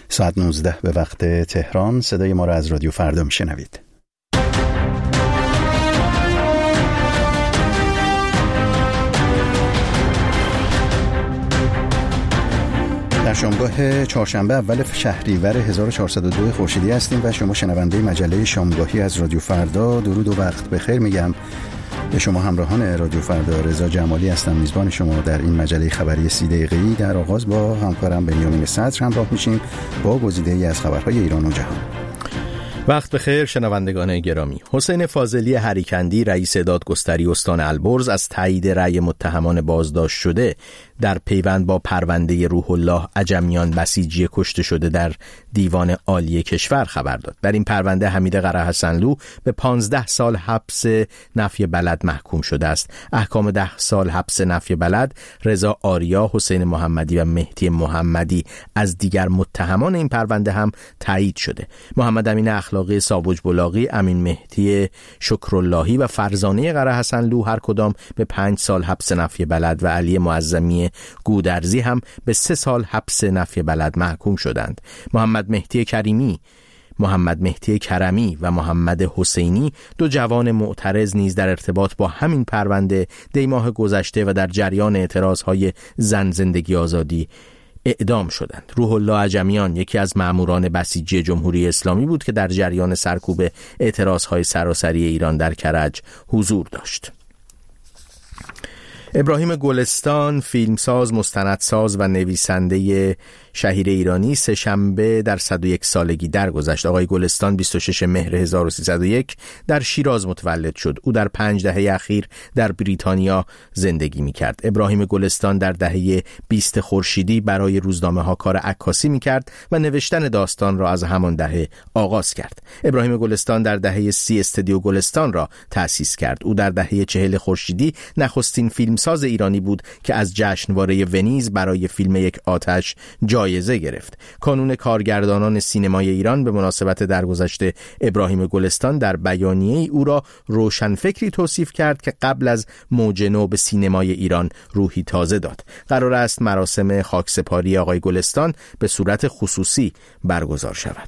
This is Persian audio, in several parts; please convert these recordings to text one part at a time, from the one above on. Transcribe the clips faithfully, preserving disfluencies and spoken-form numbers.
ساعت نوزده به وقت تهران. صدای ما را از رادیو فردا میشنوید. در شامگاه چهارشنبه اول شهریور هزار و چهارصد و دو خورشیدی هستیم و شما شنونده مجله شامگاهی از رادیو فردا. درود و وقت بخیر میگم به شما همراهان رادیو فردا. رضا جمالی هستم، میزبان شما در این مجله خبری سی دقیقه‌ای. در آغاز با همکارم بنیامین صدر همراه میشیم با گزیده‌ای از خبرهای ایران و جهان. وقت بخیر شنوندگان گرامی. حسین فاضلی هریکندی رئیس دادگستری استان البرز از تایید رأی متهمان بازداشت شده در پیوند با پرونده روح الله عجمیان بسیجی کشته شده در دیوان عالی کشور خبر داد. در این پرونده حمید قرهحسنلو به پانزده سال حبس نفی بلد محکوم شده است. احکام ده سال حبس نفی بلد رضا آریا، حسین محمدی و مهدی محمدی از دیگر متهمان این پرونده هم تایید شده. محمد امین اخلاقی ساوج بلاغی، امین مهدی شکراللهی و فرزانه قرهحسنلو هر کدام به پنج سال حبس نفی بلد و علی معظمی گودرزی هم به سه سال حبس نفی بلد محکوم شدند. محمد مهدی کریمی، محمد مهدی کرمی و محمد حسینی، دو جوان معترض نیز در ارتباط با همین پرونده دی ماه گذشته و در جریان اعتراضهای زن زندگی آزادی اعدام شدند. روح الله عجمیان یکی از ماموران بسیجی جمهوری اسلامی بود که در جریان سرکوب اعتراضهای سراسری ایران در کرج حضور داشت. ابراهیم گلستان، فیلمساز، مستندساز و نویسنده شهیر ایرانی، سه شنبه در صد و یک سالگی درگذشت. آقای گلستان بیست و شش مهر هزار و سیصد و یک در شیراز متولد شد. او در پنج دهه اخیر در بریتانیا زندگی می‌کرد. ابراهیم گلستان در دهه بیست خورشیدی برای روزنامه ها کار عکاسی می‌کرد و نوشتن داستان را از همان دهه آغاز کرد. ابراهیم گلستان در دهه سی استودیو گلستان را تأسیس کرد. او در دهه چهل خورشیدی نخستین فیلمساز ایرانی بود که از جشنواره ونیز برای فیلم یک آتش جایزه گرفت. کانون کارگردانان سینمای ایران به مناسبت درگذشت ابراهیم گلستان در بیانیه‌ای او را روشنفکری توصیف کرد که قبل از موج نو به سینمای ایران روحی تازه داد. قرار است مراسم خاکسپاری آقای گلستان به صورت خصوصی برگزار شود.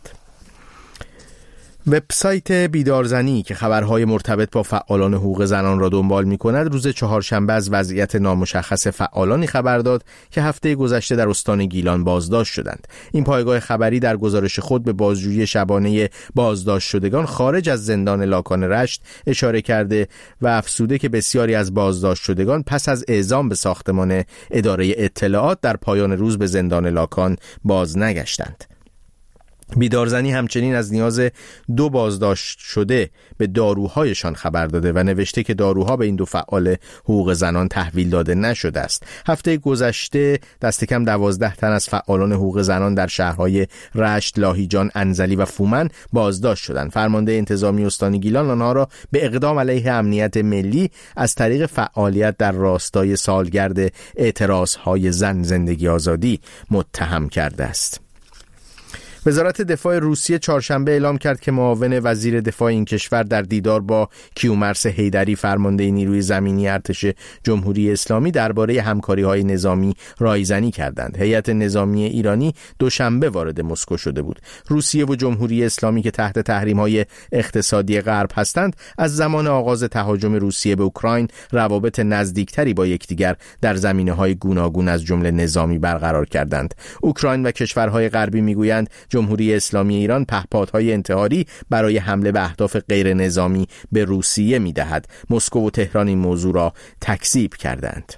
وبسایت بیدارزنی که خبرهای مرتبط با فعالان حقوق زنان را دنبال می‌کند روز چهارشنبه از وضعیت نامشخص فعالانی خبر داد که هفته گذشته در استان گیلان بازداشت شدند. این پایگاه خبری در گزارش خود به بازجویی شبانه بازداشت شدگان خارج از زندان لاکان رشت اشاره کرده و افزوده که بسیاری از بازداشت شدگان پس از اعزام به ساختمان اداره اطلاعات در پایان روز به زندان لاکان باز نگشتند. بیدارزنی همچنین از نیاز دو بازداشت شده به داروهایشان خبر داده و نوشته که داروها به این دو فعال حقوق زنان تحویل داده نشده است. هفته گذشته دست کم دوازده تن از فعالان حقوق زنان در شهرهای رشت، لاهیجان، انزلی و فومن بازداشت شدند. فرمانده انتظامی استان گیلان آنها را به اقدام علیه امنیت ملی از طریق فعالیت در راستای سالگرد اعتراضهای زن زندگی آزادی متهم کرده است. وزارت دفاع روسیه چهارشنبه اعلام کرد که معاون وزیر دفاع این کشور در دیدار با کیومرث حیدری فرمانده نیروی زمینی ارتش جمهوری اسلامی درباره همکاری‌های نظامی رایزنی کردند. هیئت نظامی ایرانی دوشنبه وارد مسکو شده بود. روسیه و جمهوری اسلامی که تحت تحریم‌های اقتصادی غرب هستند، از زمان آغاز تهاجم روسیه به اوکراین روابط نزدیکتری با یکدیگر در زمینه‌های گوناگون از جمله نظامی برقرار کردند. اوکراین و کشورهای غربی می‌گویند جمهوری اسلامی ایران پهپادهای انتحاری برای حمله به اهداف غیر نظامی به روسیه می‌دهد. مسکو و تهران این موضوع را تکذیب کردند.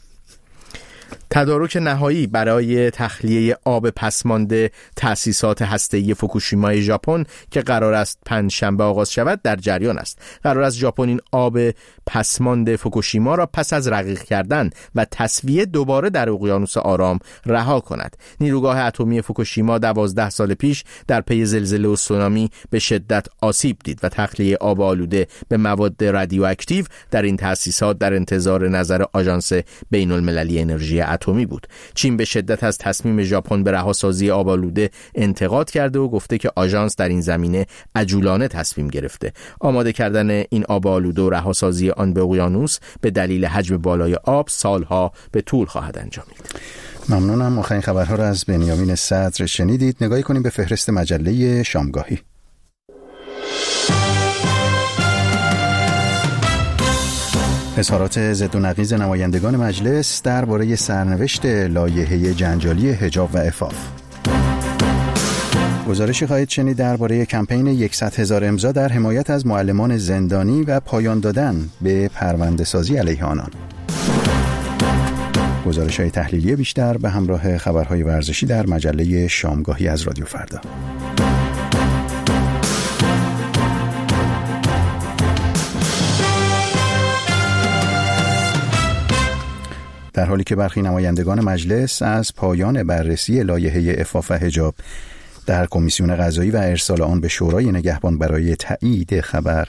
تدارک نهایی برای تخلیه آب پسمانده تأسیسات هسته‌ای فوکوشیمای ژاپن که قرار است پنجشنبه آغاز شود در جریان است. قرار است ژاپن این آب پسمانده فوکوشیما را پس از رقیق کردن و تسویه دوباره در اقیانوس آرام رها کند. نیروگاه اتمی فوکوشیما دوازده سال پیش در پی زلزله و سونامی به شدت آسیب دید و تخلیه آب آلوده به مواد رادیواکتیو در این تأسیسات در انتظار نظر آژانس بین المللی انرژی اتمی بود. چین به شدت از تصمیم ژاپن به رهاسازی آب آلوده انتقاد کرده و گفته که آژانس در این زمینه عجولانه تصمیم گرفته. آماده کردن این آب آلوده و رهاسازی آن به اقیانوس به دلیل حجم بالای آب سالها به طول خواهد انجامید. ممنونم. آخرین خبرها را از بنیامین صدر شنیدید. نگاهی کنیم به فهرست مجله شامگاهی. اظهارات ضد و نقیض نمایندگان مجلس درباره سرنوشت لایحه جنجالی حجاب و عفاف. گزارشی خواهید شنید درباره کمپین صد هزار امضا در حمایت از معلمان زندانی و پایان دادن به پرونده‌سازی علیه آنان. گزارش‌های تحلیلی بیشتر به همراه خبرهای ورزشی در مجله شامگاهی از رادیو فردا. در حالی که برخی نمایندگان مجلس از پایان بررسی لایحه عفاف و حجاب در کمیسیون قضایی و ارسال آن به شورای نگهبان برای تایید خبر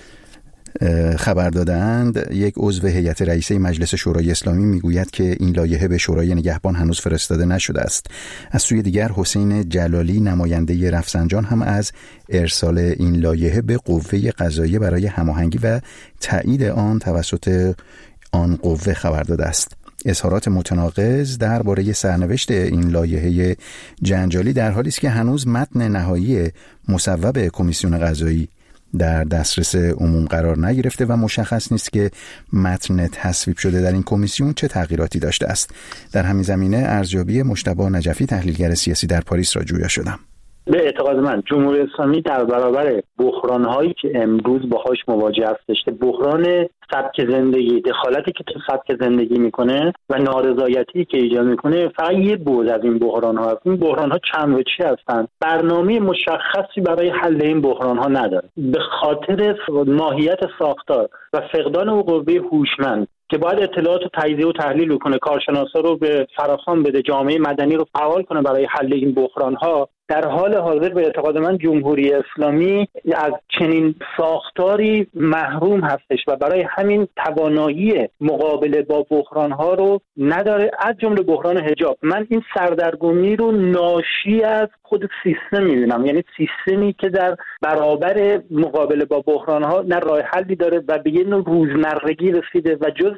خبر دادند، یک عضو هیئت رئیسه مجلس شورای اسلامی میگوید که این لایحه به شورای نگهبان هنوز فرستاده نشده است. از سوی دیگر حسین جلالی نماینده رفسنجان هم از ارسال این لایحه به قوه قضاییه برای هماهنگی و تایید آن توسط آن قوه خبر داده است. اظهارات متناقض درباره سرنوشت این لایحه جنجالی در حالی است که هنوز متن نهایی مصوب کمیسیون قضایی در دسترس عموم قرار نگرفته و مشخص نیست که متن تصویب شده در این کمیسیون چه تغییراتی داشته است. در همین زمینه ارزیابی مجتبی نجفی تحلیلگر سیاسی در پاریس را جویا شدم. به اعتقاد من جمهوری اسلامی در برابر بحران‌هایی که امروز باهاش مواجه هستش، بحران سبک زندگی، دخالتی که تو سبک زندگی میکنه و نارضایتی که ایجاد میکنه، فقط یه بعد از این بحران‌ها هست. این بحران‌ها چند وجهی هستند. برنامه مشخصی برای حل این بحران‌ها نداره. به خاطر ماهیت ساختار و فقدان اون قوه هوشمند که باید اطلاعات رو تجزیه و تحلیل بکنه، کارشناسا رو به فراخوان بده، جامعه مدنی رو فعال کنه برای حل این بحران‌ها، در حال حاضر به اعتقاد من جمهوری اسلامی از چنین ساختاری محروم هستش و برای همین توانایی مقابله با بحران‌ها رو نداره، از جمله بحران حجاب. من این سردرگمی رو ناشی از خود سیستم می‌بینم، یعنی سیستمی که در برابر مقابله با بحران‌ها نه راه حلی داره و به یه نوع روزمرگی رسیده و جز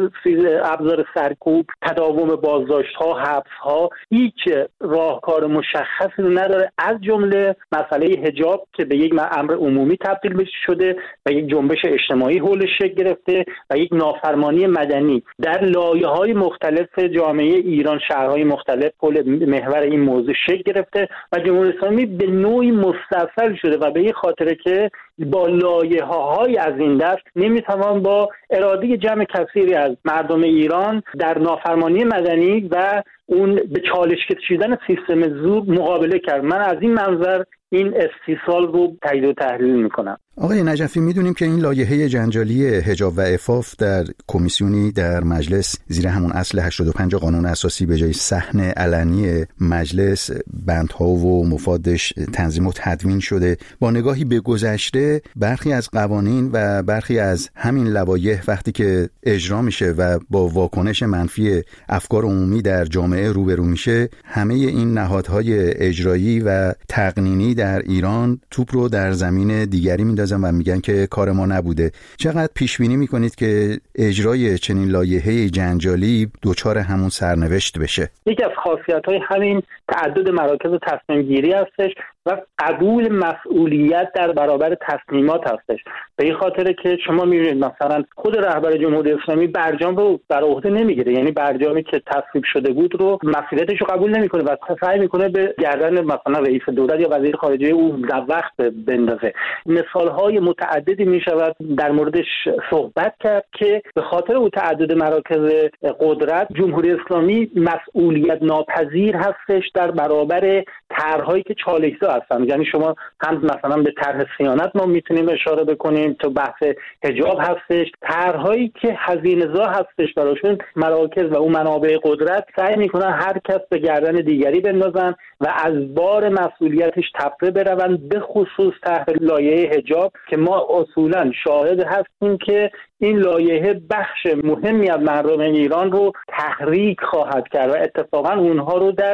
ابزار سرکوب، تداوم بازداشت‌ها، حبس‌ها، هیچ راهکار مشخصی رو نداره، از جمله مسئله حجاب که به یک امر عمومی تبدیل شده و یک جنبش اجتماعی حولش شکل گرفته و یک نافرمانی مدنی در لایه‌های مختلف جامعه ایران، شهرهای مختلف حول محور این موضوع شکل گرفته و جمهوری اسلامی به نوعی مستعصل شده و به این خاطره که با لایه‌های از این دست نمیتوان با اراده جمع کثیری از مردم ایران در نافرمانی مدنی و اون به چالش کشیدن سیستم زور مقابله کرد. من از این منظر این استیصال رو تایید و تحلیل میکنم. آقای نجفی، میدونیم که این لایحه جنجالی حجاب و عفاف در کمیسیونی در مجلس زیر همون اصل هشتاد و پنج قانون اساسی به جای صحن علنی مجلس بندها و مفادش تنظیم و تدوین شده. با نگاهی به گذشته برخی از قوانین و برخی از همین لوایح وقتی که اجرا میشه و با واکنش منفی افکار عمومی در جامعه روبرو میشه، همه این نهادهای اجرایی و تقنینی در ایران توپ رو در زمین دیگری میندازن و میگن که کار ما نبوده. چقدر پیش بینی میکنید که اجرای چنین لایحه جنجالی دوچار همون سرنوشت بشه؟ یکی از خاصیت‌های همین تعدد مراکز تصمیم گیری هستش و قبول مسئولیت در برابر تصمیمات هستش. به این خاطر که شما میبینید مثلا خود رهبر جمهوری اسلامی برجام رو بر عهده نمیگیره، یعنی برجامی که تصویب شده بود رو مسئولیتش رو قبول نمیکنه و سعی میکنه به گردن مثلا رئیس دولت یا وزیر خارجه او در وقت بندازه. مثال‌های متعددی میشود در موردش صحبت کرد که به خاطر اون تعدد مراکز قدرت جمهوری اسلامی مسئولیت ناپذیر هستش در برابر طرح‌هایی که چالش‌زا هستن. یعنی شما هم مثلا به طرح صیانت ما میتونیم اشاره بکنیم، تو بحث حجاب هستش، طرح‌هایی که هزینه‌زا هستش براشون مراکز و اون منابع قدرت سعی میکنن هر کس به گردن دیگری بندازن و از بار مسئولیتش تفره برون، به خصوص طرح لایحه حجاب که ما اصولا شاهد هستیم که این لایحه بخش مهمی از مردم ایران رو تحریک خواهد کرد و اتفاقا اونها رو در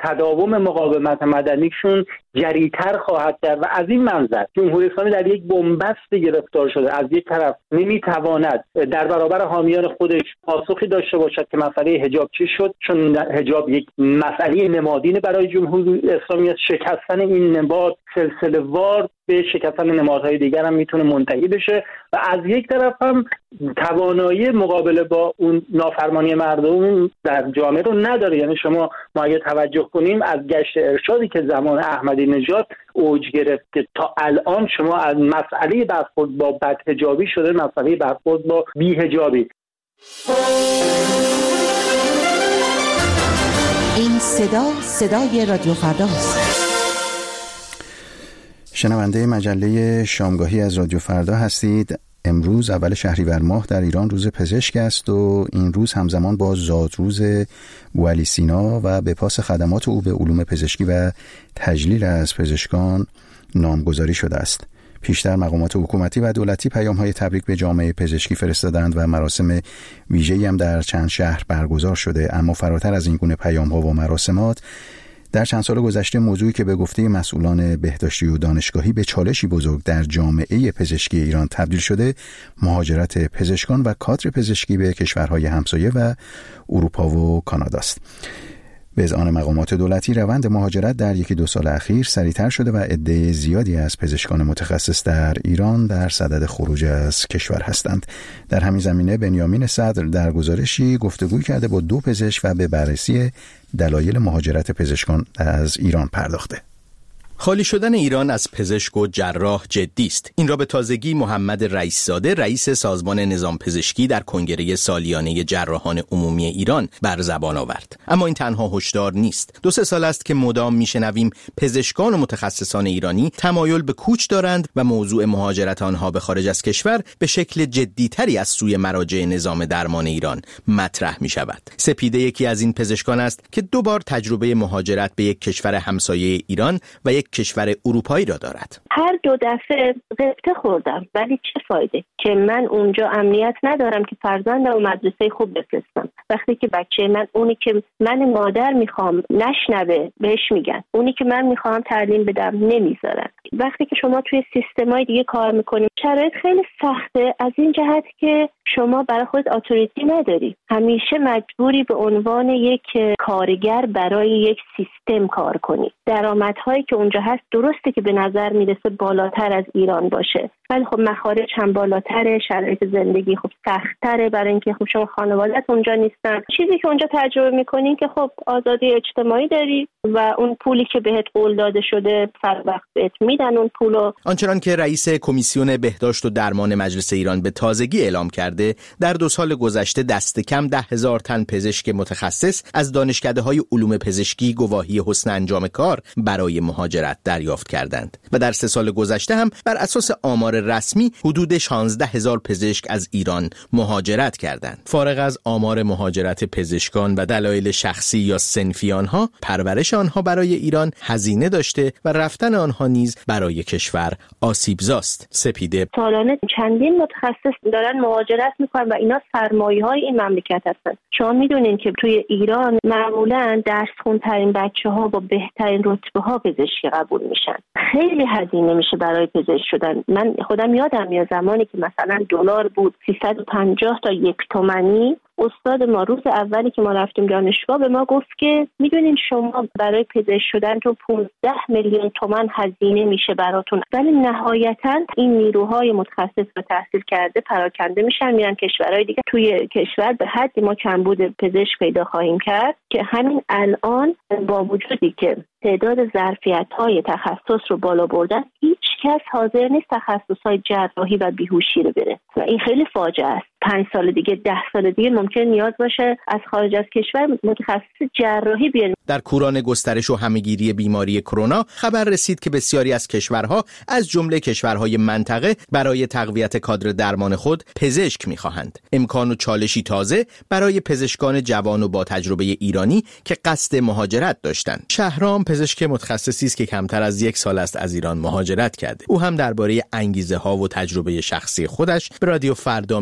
تداوم مقاومت مدنیشون جریتر خواهد کرد و از این منظر جمهوری اسلامی در یک بنبست گرفتار شده. از یک طرف نمیتواند در برابر حامیان خودش پاسخی داشته باشد که مسئله حجاب چی شد، چون حجاب یک مسئله نمادین برای جمهوری اسلامی است. شکستن این نماد سلسله وار به شکستن نمادهای دیگر هم میتونه منتهی بشه و از یک طرف هم توانایی مقابله با اون نافرمانی مردم در جامعه رو نداره. یعنی شما ما اگه توجه کنیم از گشت ارشادی که زمان احمدی نژاد اوج گرفت که تا الان شما از مسئله برخورد با بدحجابی شده مسئله برخورد با بی‌حجابی. این صدا صدای رادیو فرداست. شنونده مجله شامگاهی از رادیو فردا هستید. امروز اول شهریور ماه در ایران روز پزشک است و این روز همزمان با زادروز بوعلی سینا و به پاس خدمات او به علوم پزشکی و تجلیل از پزشکان نامگذاری شده است. پیشتر مقامات حکومتی و دولتی پیام‌های تبریک به جامعه پزشکی فرستادند و مراسم ویژه‌ای هم در چند شهر برگزار شده. اما فراتر از این گونه پیام‌ها و مراسمات، در چند سال گذشته موضوعی که به گفته مسئولان بهداشتی و دانشگاهی به چالشی بزرگ در جامعه پزشکی ایران تبدیل شده، مهاجرت پزشکان و کادر پزشکی به کشورهای همسایه و اروپا و کانادا است. به اذعان مقامات دولتی روند مهاجرت در یکی دو سال اخیر سریعتر شده و عده زیادی از پزشکان متخصص در ایران در صدد خروج از کشور هستند. در همین زمینه بنیامین صدر در گزارشی گفتگو کرده با دو پزشک و به بررسی دلایل مهاجرت پزشکان از ایران پرداخته. خالی شدن ایران از پزشک و جراح جدی است. این را به تازگی محمد رئیس‌زاده رئیس سازمان نظام پزشکی در کنگره سالیانه جراحان عمومی ایران بر زبان آورد. اما این تنها هشدار نیست. دو سه سال است که مدام میشنویم پزشکان و متخصصان ایرانی تمایل به کوچ دارند و موضوع مهاجرت آنها به خارج از کشور به شکل جدی‌تری از سوی مراجع نظام درمان ایران مطرح می شود. سپیده یکی از این پزشکان است که دو بار تجربه مهاجرت به یک کشور همسایه ایران و یک کشور اروپایی را دارد. هر دو دفعه غبطه خوردم، ولی چه فایده که من اونجا امنیت ندارم که فرزندم مدرسه خوب بفرستم. وقتی که بچه من اونی که من مادر میخوام نشنوه بهش میگن، اونی که من میخوام تعلیم بدم نمیذارن. وقتی که شما توی سیستمای دیگه کار میکنیم شرایط خیلی سخته، از این جهت که شما برای خود اتوریتی نداری، همیشه مجبوری به عنوان یک کارگر برای یک سیستم کار کنی. درآمدهایی که اونجا هست درسته که به نظر میرسه بالاتر از ایران باشه، ولی خب مخارج هم بالاتره، شرایط زندگی خب سخت‌تره برای اینکه خب شما خانواده‌ات اونجا نیستن. چیزی که اونجا تجربه میکنین که خب آزادی اجتماعی داری و اون پولی که بهت قول داده شده فر وقت بهت میدن اون پولو. آنچنان که رئیس کمیسیون بهداشت و درمان مجلس ایران به تازگی اعلام کرده، در دو سال گذشته دست کم ده هزار تن پزشک متخصص از دانشکده‌های علوم پزشکی گواهی حسن انجام کار برای مهاجرت دریافت کردند و در سه سال گذشته هم بر اساس آمار رسمی حدود شانزده هزار پزشک از ایران مهاجرت کردند. فارغ از آمار مهاجرت پزشکان و دلایل شخصی یا صنفی آنها، پرورش آنها برای ایران هزینه داشته و رفتن آنها نیز برای کشور آسیبزاست. سپیده سالانه چندین متخصص دارن مهاجرت میکنن و اینا سرمایه‌های این مملکت هستن. شما میدونین که توی ایران معمولاً درس خونترین بچه‌ها با بهترین رتبه‌ها پزشکی قبول میشن. خیلی هزینه میشه برای پزشک شدن. من خودم یادم میاد زمانی که مثلا دلار بود سیصد و پنجاه تا یک تومانی، استاد ما روز اولی که ما رفتیم دانشگاه به ما گفت که میدونین شما برای پزشک شدن تو پانزده میلیون تومان هزینه میشه براتون، ولی نهایتا این نیروهای متخصص و تحصیل کرده پراکنده میشن میرن کشورهای دیگه. توی کشور به حدی ما کمبود پزشک پیدا خواهیم کرد که همین الان با وجودی که تعداد ظرفیت‌های تخصص رو بالا بردن، هیچ کس حاضر نیست تخصص‌های جراحی و بیهوشی رو بره و این خیلی فاجعه است. پنج سال دیگه، ده سال دیگه ممکن نیاز باشه از خارج از کشور متخصص جراحی بیاریم. در کوران گسترش و همه‌گیری بیماری کرونا خبر رسید که بسیاری از کشورها از جمله کشورهای منطقه برای تقویت کادر درمان خود پزشک می‌خواهند. امکان و چالشی تازه برای پزشکان جوان و با تجربه ایرانی که قصد مهاجرت داشتند. شهرام پزشک متخصصی است که کمتر از یک سال است از ایران مهاجرت کرده. او هم درباره انگیزه‌ها و تجربه شخصی خودش به رادیو فردا میگوید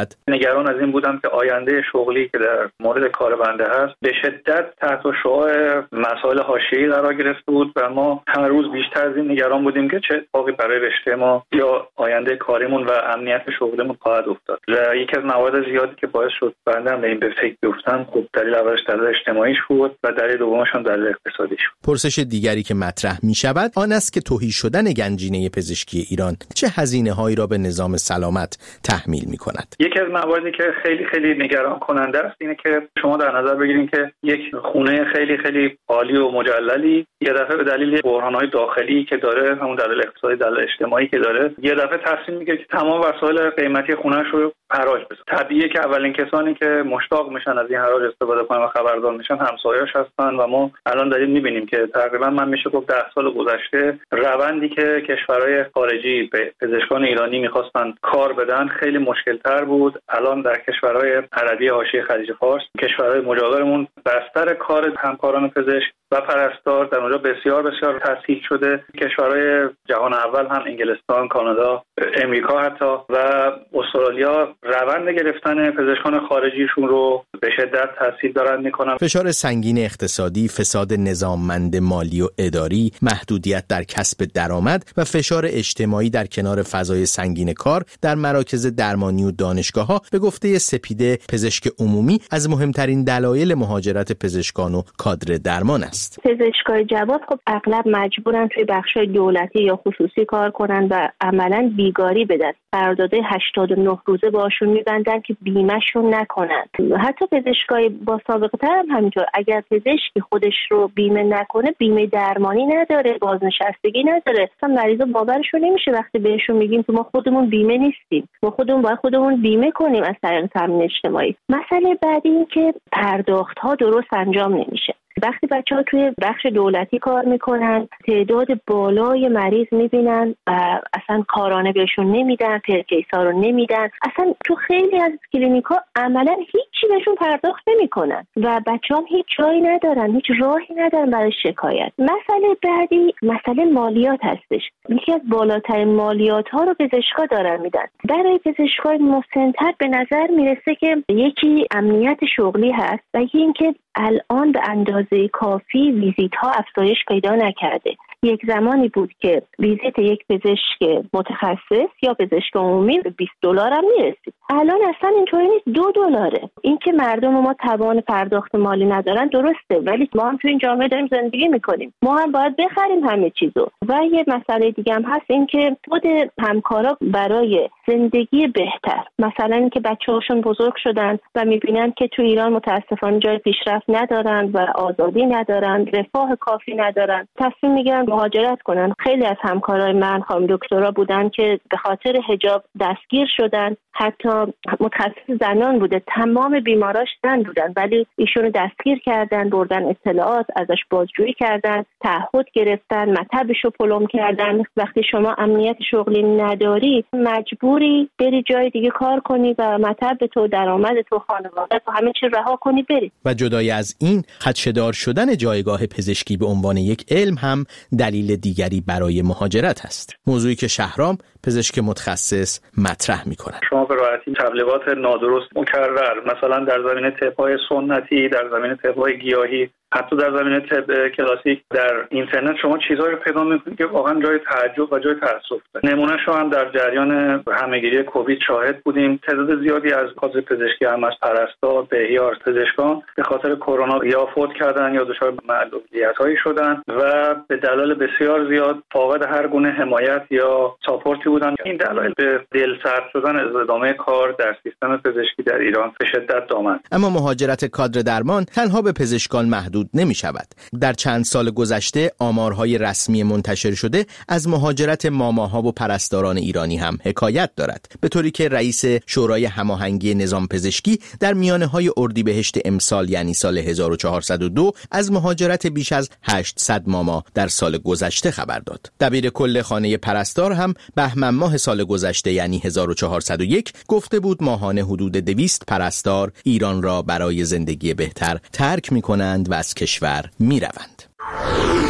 دارد. نگران از این بودم که آینده شغلی که در مورد کار بنده هست به شدت تحت شعاع مسائل حاشیه‌ای قرار گرفته بود و ما هر روز بیشتر از این نگران بودیم که چه اتفاقی برای رشته ما یا آینده کاریمون و امنیت شغلمون خواهد افتاد. و یکی از موارد زیادی که باعث شد بنده به این به فکر بیفتم، خب دلیل اولش دلیل اجتماعیش بود و دلیل دومش هم دلیل اقتصادیش بود. پرسش دیگری که مطرح می شود آن است که تهی شدن گنجینه پزشکی ایران چه هزینه‌هایی را به نظام سلامت تحمیل می کند. یکی از مواردی که خیلی خیلی نگران کننده است اینه که شما در نظر بگیرید که یک خونه خیلی خیلی عالی و مجللی یه دفعه به دلیل بحران‌های داخلی که داره، همون دلیل اقتصادی، دلیل اجتماعی که داره، یه دفعه تصمیم میگیره که تمام وسایل قیمتی خونه‌اش رو حراج بذاره. طبیعیه که اولین کسانی که مشتاق میشن از این حراج استفاده کنن و خبردار میشن همسایه‌اش هستن و ما الان داریم میبینیم که تقریبا من میشه گفت ده سال گذشته روندی که کشورهای خارجی به پزشکان ایرانی میخواستن کار بدن خیلی مشکل‌تر بود. الان در کشورهای عربی حاشیه خلیج فارس، کشورهای مجاورمون، بستر کار همکاران پزشک و پرستار در اونجا بسیار بسیار تسهیل شده. کشورهای جهان اول هم انگلستان، کانادا، امریکا حتی و استرالیا روند گرفتن پزشکان خارجیشون رو به شدت تسهیل دارن میکنن. فشار سنگین اقتصادی، فساد نظاممند مالی و اداری، محدودیت در کسب درآمد و فشار اجتماعی در کنار فضای سنگین کار در مراکز درمانی و دانشگاه‌ها به گفته سپیده پزشک عمومی از مهمترین دلایل مهاجرت پزشکان و کادر درمان است. پزشکای جواب خب اغلب مجبورن توی بخش‌های دولتی یا خصوصی کار کنن و عملاً بیگاری بدن. قرارداد هشتاد و نه روزه باشون میبندن که بیمه‌شون نکنن. حتی پزشکای با سابقه تر هم همینطور. اگر پزشکی خودش رو بیمه نکنه، بیمه درمانی نداره، بازنشستگی نداره. اصلا مریضا باورشون نمیشه وقتی بهشون میگیم که ما خودمون بیمه نیستیم. ما خودمون باید خودمون بیمه کنیم از طریق تامین اجتماعی. مسئله بعدی این که پرداخت‌ها درست انجام نمیشه. وقتی بچه‌ها توی بخش دولتی کار میکنن، تعداد بالای مریض میبینن و اصلا کارانه بهشون نمیدن، پرکیسا رو نمیدن. اصلا تو خیلی از کلینیکا عملا هیچی بهشون پرداخت نمیکنن و بچه‌ها هیچ جایی ندارن، هیچ راهی ندارن برای شکایت. مسئله بعدی مسئله مالیات هستش. یکی از بالاترین مالیات ها رو پزشکا دارن میدن. برای پزشکای مسن‌تر به نظر میرسه که یکی امنیت شغلی هست و یکی اینکه الان به اندازه کافی ویزیت ها افزایش پیدا نکرده. یک زمانی بود که ویزیت یک پزشک متخصص یا پزشک عمومی به بیست دلار هم میرسید. الان اصلا اینطوری نیست، دو دلاره. اینکه مردم ما توان پرداخت مالی ندارن درسته، ولی ما هم تو این جامعه داریم زندگی میکنیم. ما هم باید بخریم همه چیزو. و یه مسئله دیگه هم هست، اینکه خود همکارا برای زندگی بهتر، مثلا اینکه بچه‌هاشون بزرگ شدن و میبینن که تو ایران متاسفانه جای پیشرفت ندارن و آزادی ندارن، رفاه کافی ندارن، تصمیم میگیرن مهاجرت کنن. خیلی از همکارای من خانم دکترا بودن که به خاطر حجاب دستگیر شدن، حتی متخصص زنان بوده، تمام بیماراش زن بودن ولی ایشونو دستگیر کردن، بردن اطلاعات ازش بازجویی کردن، تعهد گرفتن، مطبشو پلم کردن. وقتی شما امنیت شغلی نداری مجبوری بری جای دیگه کار کنی و مطب تو، درآمد تو، خانواده تو، همه چی رها کنی بری. و جدای از این، خدشه‌دار شدن جایگاه پزشکی به عنوان یک علم هم دلیل دیگری برای مهاجرت است. موضوعی که شهرام پزشک متخصص مطرح می‌کند. شما به راحتی تبلیغات نادرست مکرر، مثلا در زمینه طب‌های سنتی، در زمینه طب‌های گیاهی، حتی در زمینه طب کلاسیک در اینترنت شما چیزایی رو پیدا می‌کنید که واقعا جای تعجب و جای تأسف داره. نمونه‌اش هم در جریان همه‌گیری کووید شاهد بودیم. تعداد زیادی از کادر پزشکی، هم از پرستار، بهیار، پزشکان به خاطر کرونا یا فوت کردن یا دچار معلولیت‌هایی شدن و به دلایل بسیار زیاد فاقد هر گونه حمایت یا ساپورتی بودن. این دلایل به دلسرد شدن از ادامه کار در سیستم پزشکی در ایران به شدت دامن. اما مهاجرت کادر درمان تنها به پزشکان محدود نمی شود. در چند سال گذشته آمارهای رسمی منتشر شده از مهاجرت ماماها و پرستاران ایرانی هم حکایت دارد، به طوری که رئیس شورای هماهنگی نظام پزشکی در میانه‌های اردیبهشت امسال یعنی سال هزار و چهارصد و دو از مهاجرت بیش از هشتصد ماما در سال گذشته خبر داد. دبیر کل خانه پرستار هم بهمن ماه سال گذشته یعنی هزار و چهارصد و یک گفته بود ماهانه حدود دویست پرستار ایران را برای زندگی بهتر ترک می‌کنند و از کشور می‌روند.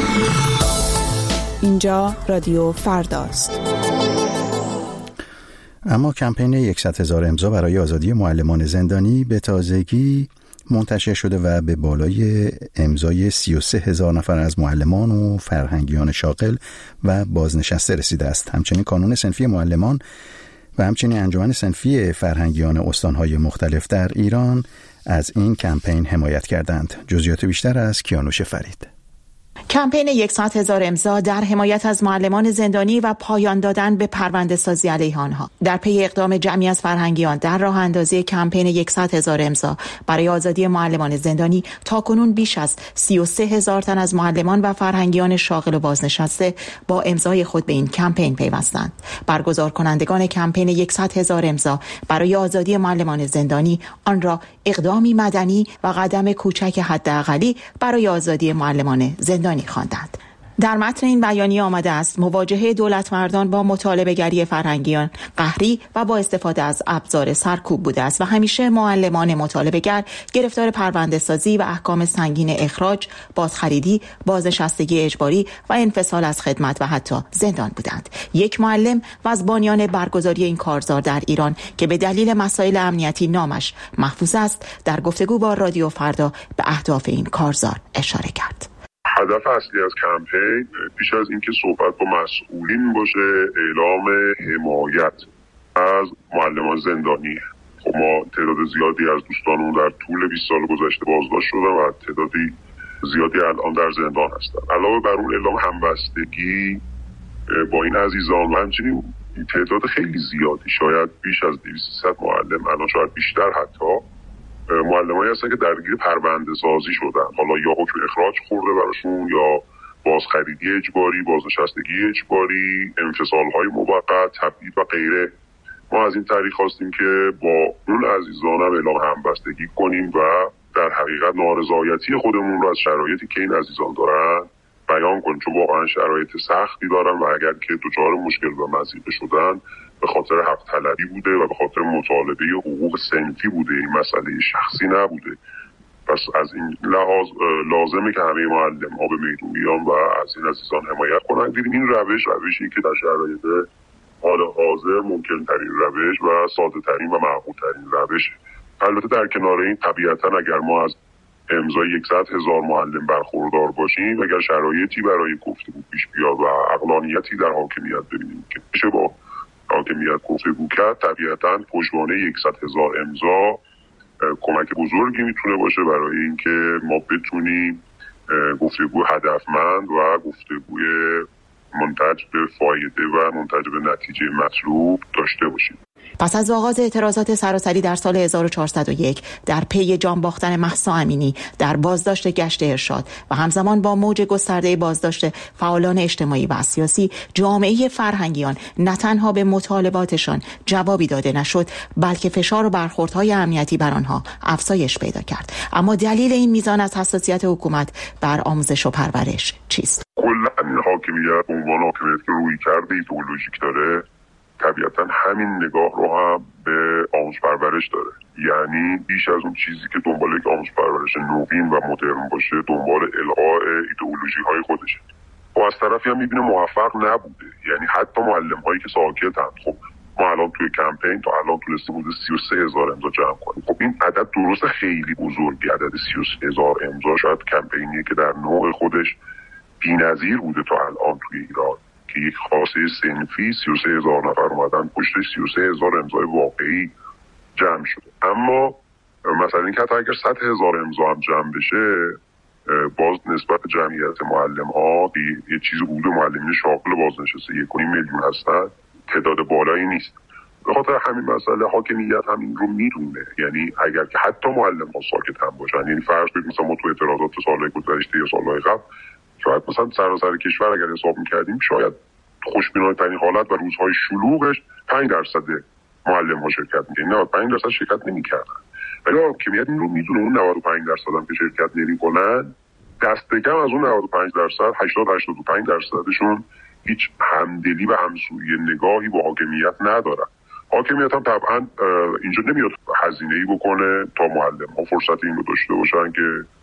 اینجا رادیو فرداست. اما کمپین صد هزار امضا برای آزادی معلمان زندانی به تازگی منتشر شده و به بالای امضای سی و سه هزار نفر از معلمان و فرهنگیان شاغل و بازنشسته رسیده است. همچنین کانون صنفی معلمان و همچنین انجمن صنفی فرهنگیان استانهای مختلف در ایران از این کمپین حمایت کردند. جزئیات بیشتر از کیانوش فرید. کمپین صد هزار امضا در حمایت از معلمان زندانی و پایان دادن به پرونده سازی علیه آنها در پی اقدام جمعی از فرهنگیان در راه اندازی کمپین صد هزار امضا برای آزادی معلمان زندانی تاکنون بیش از سی و سه هزار تن از معلمان و فرهنگیان شاغل و بازنشسته با امضای خود به این کمپین پیوستند. برگزار کنندگان کمپین صد هزار امضا برای آزادی معلمان زندانی آن را اقدامی مدنی و قدم کوچک حداقلی برای آزادی معلمان زندانی خواندند. در متن این بیانیه آمده است مواجهه دولت مردان با مطالبه گری فرهنگیان قهری و با استفاده از ابزار سرکوب بوده است و همیشه معلمان مطالبه گر گرفتار پرونده سازی و احکام سنگین اخراج، بازخریدی، بازنشستگی اجباری و انفصال از خدمت و حتی زندان بودند. یک معلم و از بانیان برگزاری این کارزار در ایران که به دلیل مسائل امنیتی نامش محفوظ است در گفتگو با رادیو فردا به اهداف این کارزار اشاره کرد. هدف اصلی از کمپین پیش از اینکه صحبت با مسئولین باشه اعلام حمایت از معلمان زندانی. خب ما تعداد زیادی از دوستانمون در طول بیست سال گذشته بازداشت شدن و تعدادی زیادی الان در زندان هستن. علاوه بر اون اعلام همبستگی با این عزیزان و همچنین تعداد خیلی زیادی شاید بیش از دویست سیصد معلم الان شاید بیشتر حتی معلمایی هستن که درگیر پرونده سازی شدن، حالا یا حکم اخراج خورده براشون یا بازخریدی اجباری، بازنشستگی اجباری، انفصال‌های موقت، تبعید و غیره. ما از این طریق خواستیم که با اون عزیزان هم اعلام همبستگی کنیم و در حقیقت نارضایتی خودمون رو از شرایطی که این عزیزان دارن بیان کنیم، چون واقعا شرایط سختی دارن و اگر که دچار مشکل و مضیقه شدن به خاطر حق طلبی بوده و به خاطر مطالبه حقوق صنفی بوده، این مسئله شخصی نبوده. پس از این لحاظ لازمه که همه معلم ها به میدون بیان و از این عزیزان حمایت کنن. دیدیم این روش روشی که در شرایط حال حاضر ممکن ترین روش و ساده ترین و معقول ترین روشه. البته در کنار این طبیعتا اگر ما از امضای صد هزار معلم برخوردار باشیم، اگر شرایطی برای گفتگو پیش بیاد و عقلانیتی در حاکمیت ببینیم که میشه با حاکمیت گفتگو کرد، طبیعتا پشتوانه صد هزار امضا کمک بزرگی میتونه باشه برای اینکه ما بتونیم گفتگو هدفمند و گفتگوی منتج به فایده و منتج به نتیجه مطلوب داشته باشیم. پس از آغاز اعتراضات سراسری در سال هزار و چهارصد و یک در پی جان باختن مهسا امینی در بازداشت گشت ارشاد و همزمان با موج گسترده بازداشت فعالان اجتماعی و سیاسی، جامعه فرهنگیان نه تنها به مطالباتشان جوابی داده نشد، بلکه فشار و برخوردهای امنیتی بر آنها افزایش پیدا کرد. اما دلیل این میزان از حساسیت حکومت بر آموزش و پرورش چیست؟ کلا حاکمیت به عنوان حاکمیت که روی کرده ایدئولوژیک داره، طبیعتا همین نگاه رو هم به آموزش پرورش داره. یعنی بیش از اون چیزی که دنبال یک آموزش پرورش نوین و مدرن باشه، دنبال الغاء ایدئولوژی های خودشه. و از طرفی هم میبینه موفق نبوده. یعنی حتی معلم هایی که ساکتند، خب ما الان توی کمپین تا الان تونستیم حدود سی و سه هزار امضا جمع کنیم. خب این عدد درست خیلی بزرگی، عدد سی و سه هزار امضا شاید کمپینیه که در نوع خودش بی‌نظیر بوده تا الان توی ایران، که یک خاصه صنفی سی و سه هزار نفر اومدن پشتش سی و سه هزار امضای واقعی جمع شده. اما مثلا اینکه حتی اگر صد هزار امضا هم جمع بشه، باز نسبت جمعیت معلم ها یه چیزی بوده، معلمین شاغل بازنشسته یک و نیم میلیون هستن، تعداد بالایی نیست. به خاطر همین مسئله حاکمیت هم این رو میدونه. یعنی اگر که حتی معلم ها ساکت هم باشن، یعنی فرض کنید مثلا ما تو اعتراضات سالهای گذشته یا سالهای قبل شاید مثلا سراسر کشور اگر حساب می‌کردیم شاید خوشبینانه‌ترین حالت و روزهای شلوغش پنج درصد معلم‌ها شرکت می‌کردن، نه پنج درصد شرکت نمی‌کردن. ولی حاکمیت این رو میدونه اون نود و پنج درصد هم که شرکت نمی‌کنن، دست کم از اون نود و پنج درصد هشتاد هشتاد و پنج درصدشون هیچ همدلی و همسویی نگاهی با حاکمیت ندارن. حاکمیت هم طبعا اینجا نمیاد هزینه‌ای بکنه تا معلم‌ها فرصت این رو داشته باشن که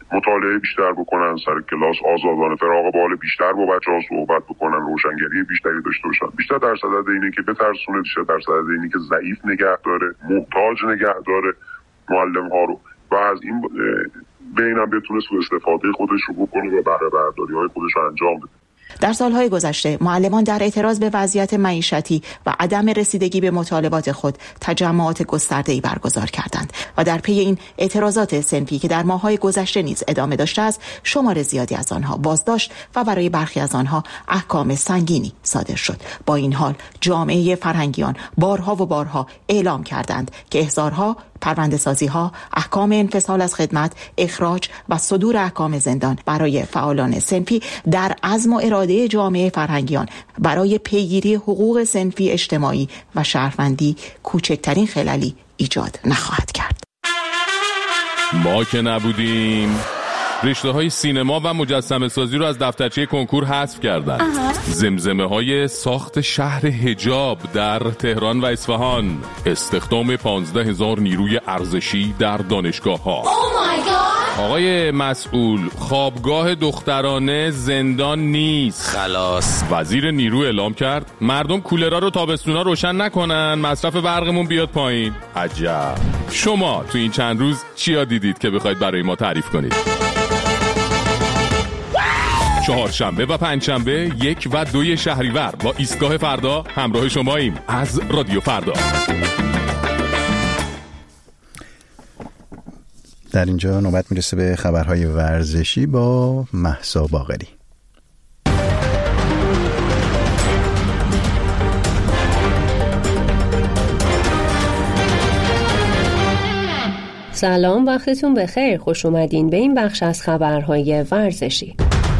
مطالعه بیشتر بکنن، سر کلاس آزادانه فراغ بال بیشتر با بچه‌ها صحبت بکنن، روشنگری بیشتری داشته باشن. بیشتر درصد اینه که بترسونه، بیشتر درصد اینه که ضعیف نگه داره، محتاج نگه داره معلم‌ها رو و از این بینم بتونه سوء استفاده خودش رو بکنه و بهره برداری‌های خودش رو انجام بده. در سالهای گذشته معلمان در اعتراض به وضعیت معیشتی و عدم رسیدگی به مطالبات خود تجمعات گسترده‌ای برگزار کردند و در پی این اعتراضات صنفی که در ماه‌های گذشته نیز ادامه داشته است، شمار زیادی از آنها بازداشت و برای برخی از آنها احکام سنگینی صادر شد. با این حال جامعه فرهنگیان بارها و بارها اعلام کردند که احضارها، پرونده سازی ها، احکام انفصال از خدمت، اخراج و صدور احکام زندان برای فعالان صنفی در عزم و اراده جامعه فرهنگیان برای پیگیری حقوق صنفی اجتماعی و شهروندی کوچکترین خللی ایجاد نخواهد کرد. ما که نبودیم رشته های سینما و مجسمه سازی رو از دفترچه کنکور حذف کردن. زمزمه های ساخت شهر حجاب در تهران و اصفهان، استخدام پانزده هزار نیروی ارزشی در دانشگاه ها. آقای مسئول، خوابگاه دخترانه زندان نیست. خلاص. وزیر نیرو اعلام کرد مردم کولرها رو تابستونا روشن نکنن، مصرف برقمون بیاد پایین. عجب. شما تو این چند روز چیا دیدید که بخواید برای ما تعریف کنید؟ چهارشنبه و پنجشنبه یک و دوی شهریور با ایستگاه فردا همراه شماییم از رادیو فردا. در اینجا نوبت میرسه به خبرهای ورزشی با مهسا باقری. سلام، وقتتون بخیر. خوش اومدین به این بخش از خبرهای ورزشی.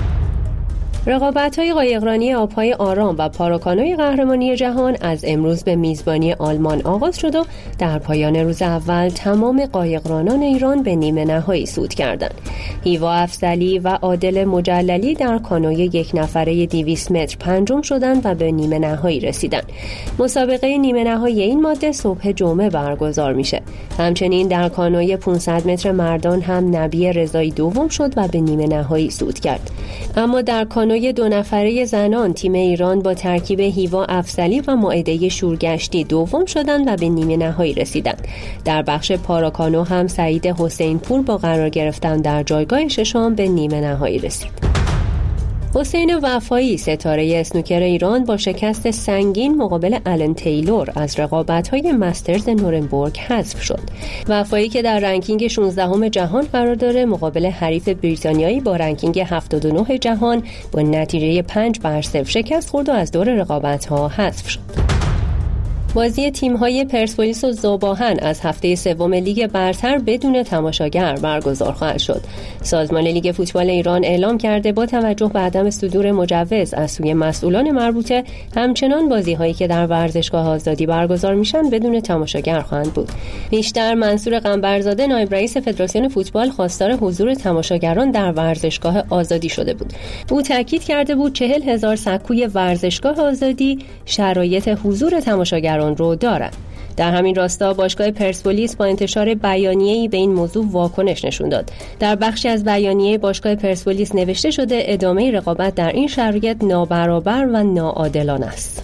رقابت‌های قایقرانی آب‌های آرام و پاراکانوی قهرمانی جهان از امروز به میزبانی آلمان آغاز شد و در پایان روز اول تمام قایقرانان ایران به نیمه نهایی صعود کردند. هیوا افضلی و عادل مجللی در کانوی یک نفره دویست متر پنجم شدند و به نیمه نهایی رسیدند. مسابقه نیمه نهایی این ماده صبح جمعه برگزار میشه. همچنین در کانوی پانصد متر مردان هم نبی رضایی دوم شد و به نیمه نهایی صعود کرد. اما در کانوی دو نفره زنان تیم ایران با ترکیب هیوا افضلی و مائده شورگشتی دوم شدند و به نیمه نهایی رسیدند. در بخش پاراکانو هم سعید حسین پور با قرار گرفتن در جایگاه ششم به نیمه نهایی رسید. حسین وفایی ستاره اسنوکر ایران با شکست سنگین مقابل آلن تیلور از رقابت‌های مسترز نورنبورگ حذف شد. وفایی که در رنکینگ شانزدهم جهان قرار داره مقابل حریف بریتانیایی با رنکینگ هفتاد و نه جهان با نتیجه پنج بر صفر شکست خورد و از دور رقابت‌ها حذف شد. بازی تیم‌های پرسپولیس و ذوب‌آهن از هفته سوم لیگ برتر بدون تماشاگر برگزار خواهد شد. سازمان لیگ فوتبال ایران اعلام کرده با توجه به عدم صدور مجوز از سوی مسئولان مربوطه، همچنان بازی‌هایی که در ورزشگاه آزادی برگزار میشن بدون تماشاگر خواهند بود. بیشتر منصور قنبرزاده نایب رئیس فدراسیون فوتبال خواستار حضور تماشاگران در ورزشگاه آزادی شده بود. او تاکید کرده بود چهل هزار سکوی ورزشگاه آزادی شرایط حضور تماشاگران رو دارد. در همین راستا باشگاه پرسپولیس با انتشار بیانیه‌ای به این موضوع واکنش نشون داد. در بخشی از بیانیه باشگاه پرسپولیس نوشته شده ادامه رقابت در این شرایط نابرابر و ناعادلانه است.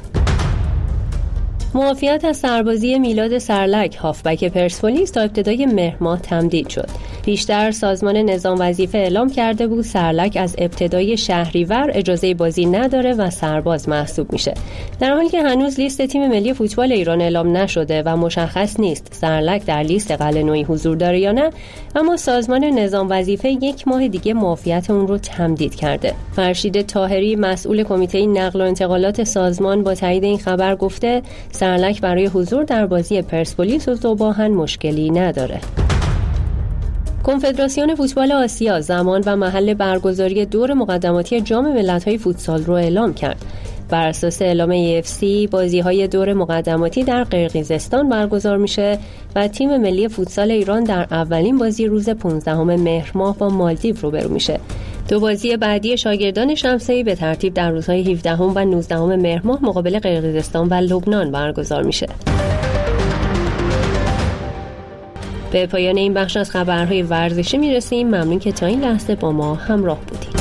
معافیت از سربازی میلاد سرلک هافبک پرسپولیس تا ابتدای مهر ماه تمدید شد. پیشتر سازمان نظام وظیفه اعلام کرده بود سرلک از ابتدای شهریور اجازه بازی نداره و سرباز محسوب میشه. در حالی که هنوز لیست تیم ملی فوتبال ایران اعلام نشده و مشخص نیست سرلک در لیست قلعه‌نویی حضور داره یا نه، اما سازمان نظام وظیفه یک ماه دیگه معافیت اون رو تمدید کرده. فرشید طاهری مسئول کمیته نقل و انتقالات سازمان با تایید این خبر گفته سرلک برای حضور در بازی پرسپولیس و ذوب‌آهن مشکلی نداره. کنفدراسیون فوتبال آسیا زمان و محل برگزاری دور مقدماتی جام ملت‌های فوتسال رو اعلام کرد. بر اساس اعلام ای اف سی بازی‌های دور مقدماتی در قرقیزستان برگزار میشه و تیم ملی فوتسال ایران در اولین بازی روز پانزدهم مهر ماه با مالدیو روبرو میشه. دو بازی بعدی شاگردان شمسایی به ترتیب در روزهای هفدهم و نوزدهم مهر ماه مقابل قرقیزستان و لبنان برگزار میشه. به پایان این بخش از خبرهای ورزشی میرسیم. ممنون که تا این لحظه با ما همراه بودید.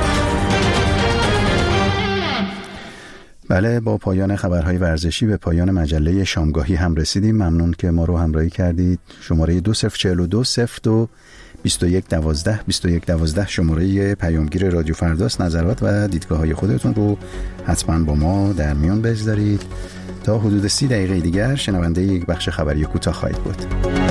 بله، با پایان خبرهای ورزشی به پایان مجله شامگاهی هم رسیدیم. ممنون که ما رو همراهی کردید. شماره دو صفر چهل و دو صفر دو بیست و یک دوازده بیست و یک دوازده شماره پیامگیر رادیو فرداست. نظرات و دیدگاه های خودتون رو حتما با ما در میان بگذارید. تا حدود سی دقیقه دیگر شنونده یک بخش خبری کوتاه خواهید بود.